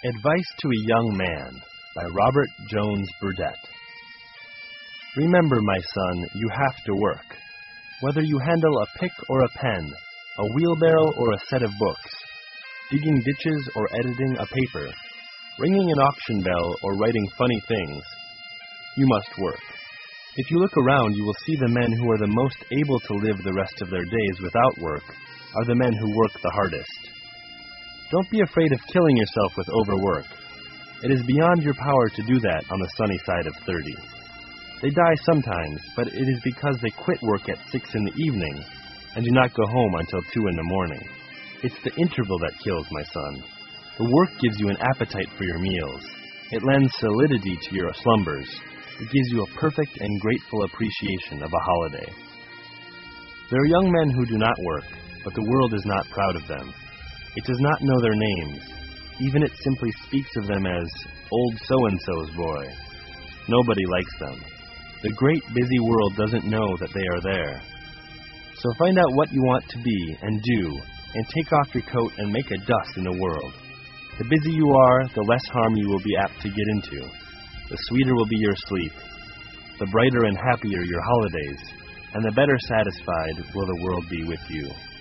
Advice to a Young Man by Robert Jones Burdett. Remember, my son, you have to work. Whether you handle a pick or a pen, a wheelbarrow or a set of books, digging ditches or editing a paper, ringing an auction bell or writing funny things, you must work. If you look around, you will see the men who are the most able to live the rest of their days without work are the men who work the hardest. Don't be afraid of killing yourself with overwork. It is beyond your power to do that on the sunny side of 30. They die sometimes, but it is because they quit work at 6 in the evening and do not go home until 2 in the morning. It's the interval that kills, my son. The work gives you an appetite for your meals. It lends solidity to your slumbers. It gives you a perfect and grateful appreciation of a holiday. There are young men who do not work, but the world is not proud of them. It does not know their names. Even it simply speaks of them as old so-and-so's boy. Nobody likes them. The great busy world doesn't know that they are there. So find out what you want to be and do, and take off your coat and make a dust in the world. The busier you are, the less harm you will be apt to get into. The sweeter will be your sleep. The brighter and happier your holidays, and the better satisfied will the world be with you.